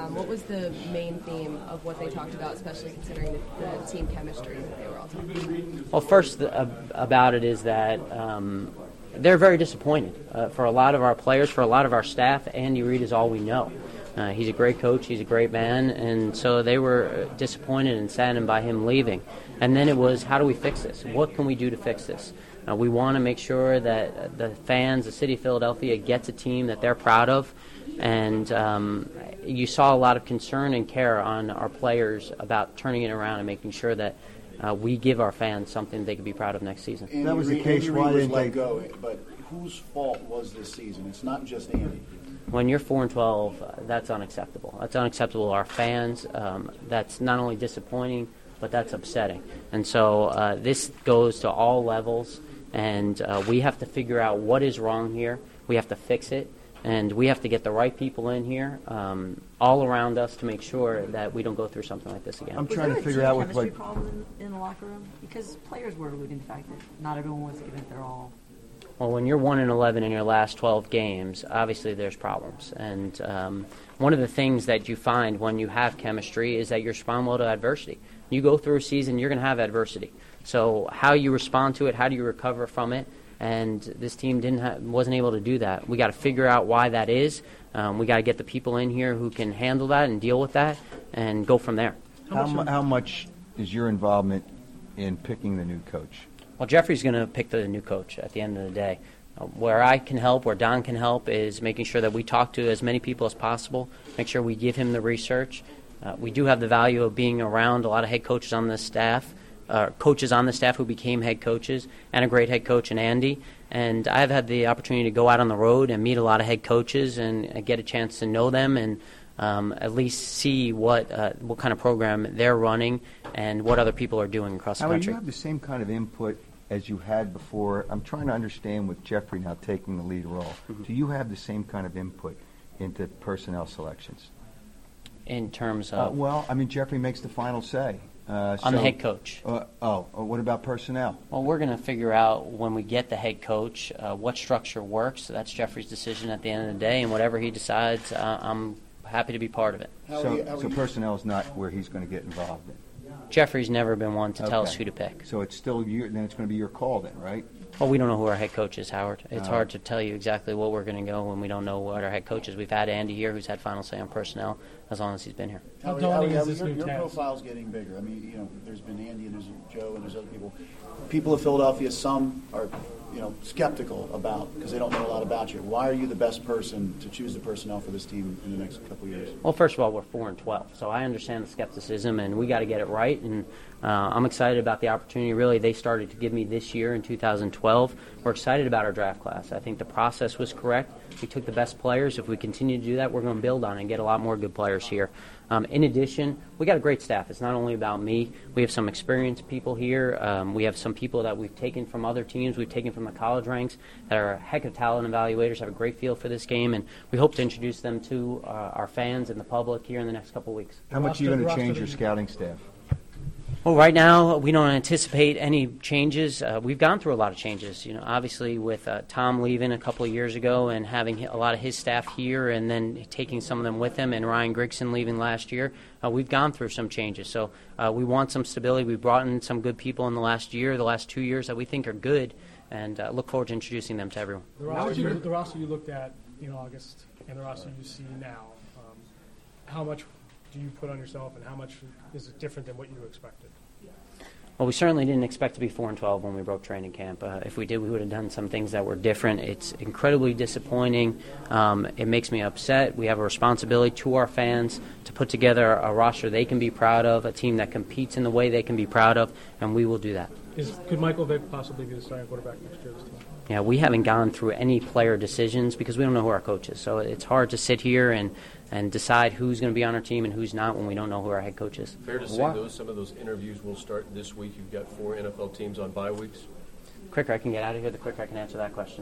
What was the main theme of what they talked about, especially considering the team chemistry that they were all talking about? Well, first about it is that they're very disappointed. For a lot of our players, for a lot of our staff, Andy Reid is all we know. He's a great coach, he's a great man, and so they were disappointed and saddened by him leaving. And then it was, how do we fix this? What can we do to fix this? We want to make sure that the fans, the city of Philadelphia, gets a team that they're proud of. And you saw a lot of concern and care on our players about turning it around and making sure that we give our fans something they can be proud of next season. Andy, that was the case. Why didn't they go? But whose fault was this season? It's not just Andy. When you're 4-12, that's unacceptable. That's unacceptable to our fans. That's not only disappointing, but that's upsetting. And so this goes to all levels, and we have to figure out what is wrong here. We have to fix it, and we have to get the right people in here all around us to make sure that we don't go through something like this again. I'm trying to figure out what chemistry problem in the locker room, because players were alluding to the fact that not everyone was giving it their all. Well, when you're 1-11 in your last 12 games, obviously there's problems. And one of the things that you find when you have chemistry is that you respond well to adversity. You go through a season, you're going to have adversity. So how you respond to it, how do you recover from it? And this team wasn't able to do that. We got to figure out why that is. We got to get the people in here who can handle that and deal with that and go from there. How much is your involvement in picking the new coach? Well, Jeffrey's going to pick the new coach at the end of the day. Where I can help, where Don can help, is making sure that we talk to as many people as possible, make sure we give him the research. We do have the value of being around a lot of head coaches on the staff, coaches on the staff who became head coaches, and a great head coach in Andy. And I've had the opportunity to go out on the road and meet a lot of head coaches and get a chance to know them and at least see what kind of program they're running and what other people are doing across the country. You have the same kind of input as you had before. I'm trying to understand with Jeffrey now taking the lead role. Mm-hmm. Do you have the same kind of input into personnel selections? In terms of? Well, I mean, Jeffrey makes the final say. On the head coach. What about personnel? Well, we're going to figure out when we get the head coach what structure works. So that's Jeffrey's decision at the end of the day, and whatever he decides, I'm happy to be part of it. So personnel is not where he's going to get involved in? Jeffrey's never been one to tell us who to pick. So it's still then it's going to be your call then, right? Well, we don't know who our head coach is, Howard. It's hard to tell you exactly what we're going to go when we don't know what our head coach is. We've had Andy here, who's had final say on personnel as long as he's been here. How daunting is this new your task? profile's getting bigger. I mean, there's been Andy and there's Joe and there's other people. People of Philadelphia, some are, skeptical about because they don't know a lot about you. Why are you the best person to choose the personnel for this team in the next couple of years? Well, first of all, we're 4-12, so I understand the skepticism, and we got to get it right. And I'm excited about the opportunity. Really, they started to give me this year in 2012. We're excited about our draft class. I think the process was correct. We took the best players. If we continue to do that, we're going to build on it and get a lot more good players here. In addition, we got a great staff. It's not only about me. We have some experienced people here. We have some people that we've taken from other teams. We've taken from the college ranks that are a heck of talent evaluators, have a great feel for this game, and we hope to introduce them to our fans and the public here in the next couple of weeks. How much are you going to change your scouting staff? Well, right now we don't anticipate any changes. We've gone through a lot of changes. Obviously with Tom leaving a couple of years ago and having a lot of his staff here, and then taking some of them with him, and Ryan Grigson leaving last year. We've gone through some changes. So we want some stability. We've brought in some good people in the last 2 years that we think are good, and look forward to introducing them to everyone. The roster you looked at in August and the roster you see now, how much do you put on yourself, and how much is it different than what you expected? Well, we certainly didn't expect to be 4-12 when we broke training camp. If we did, we would have done some things that were different. It's incredibly disappointing. It makes me upset. We have a responsibility to our fans to put together a roster they can be proud of, a team that competes in the way they can be proud of, and we will do that. Could Michael Vick possibly be the starting quarterback next year this team? Yeah, we haven't gone through any player decisions because we don't know who our coach is. So it's hard to sit here and decide who's going to be on our team and who's not when we don't know who our head coach is. Fair to say some of those interviews will start this week. You've got 4 NFL teams on bye weeks. The quicker I can get out of here, the quicker I can answer that question.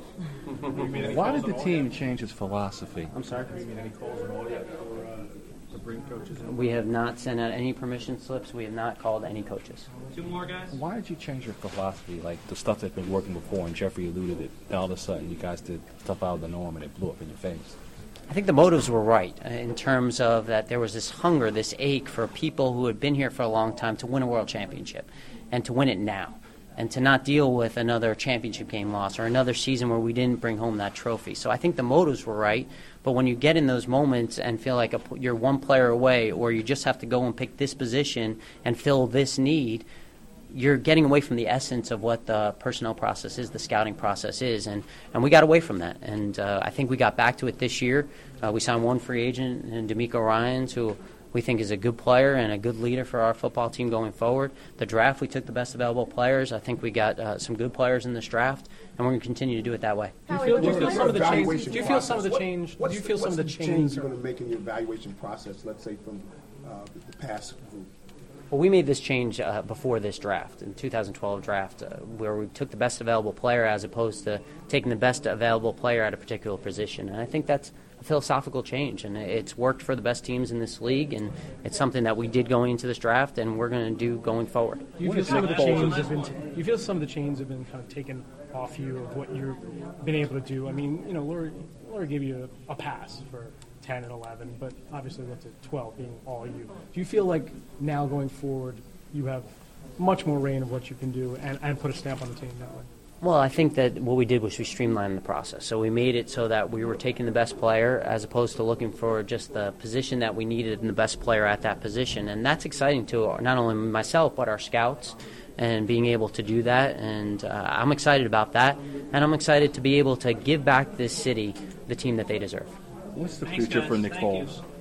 Why did the team change its philosophy? I'm sorry? Have you made any calls at all yet to bring coaches in? We have not sent out any permission slips. We have not called any coaches. 2 more guys? Why did you change your philosophy? Like the stuff that's been working before, and Jeffrey alluded it, and all of a sudden you guys did stuff out of the norm and it blew up in your face. I think the motives were right in terms of that there was this hunger, this ache for people who had been here for a long time to win a world championship and to win it now and to not deal with another championship game loss or another season where we didn't bring home that trophy. So I think the motives were right, but when you get in those moments and feel like you're one player away or you just have to go and pick this position and fill this need, you're getting away from the essence of what the personnel process is, the scouting process is, and we got away from that. And I think we got back to it this year. We signed one free agent, in D'Amico Ryans, who we think is a good player and a good leader for our football team going forward. The draft, we took the best available players. I think we got some good players in this draft, and we're going to continue to do it that way. Do you feel some of the change? Do you feel some of the change? Do you feel some of the change you're going to make in your evaluation process? Let's say from the past group. Well, we made this change before this draft, in 2012 draft, where we took the best available player as opposed to taking the best available player at a particular position. And I think that's a philosophical change, and it's worked for the best teams in this league, and it's something that we did going into this draft, and we're going to do going forward. Do you feel some of the changes have been? You feel some of the changes have been kind of taken off you of what you've been able to do? I mean, you know, Lurie gave you a pass for 10 and 11, but obviously that's at 12 being all you. Do you feel like now going forward you have much more reign of what you can do and put a stamp on the team that way? Well, I think that what we did was we streamlined the process. So we made it so that we were taking the best player as opposed to looking for just the position that we needed and the best player at that position. And that's exciting to not only myself but our scouts and being able to do that. And I'm excited about that. And I'm excited to be able to give back this city the team that they deserve. What's the future for Nick Foles?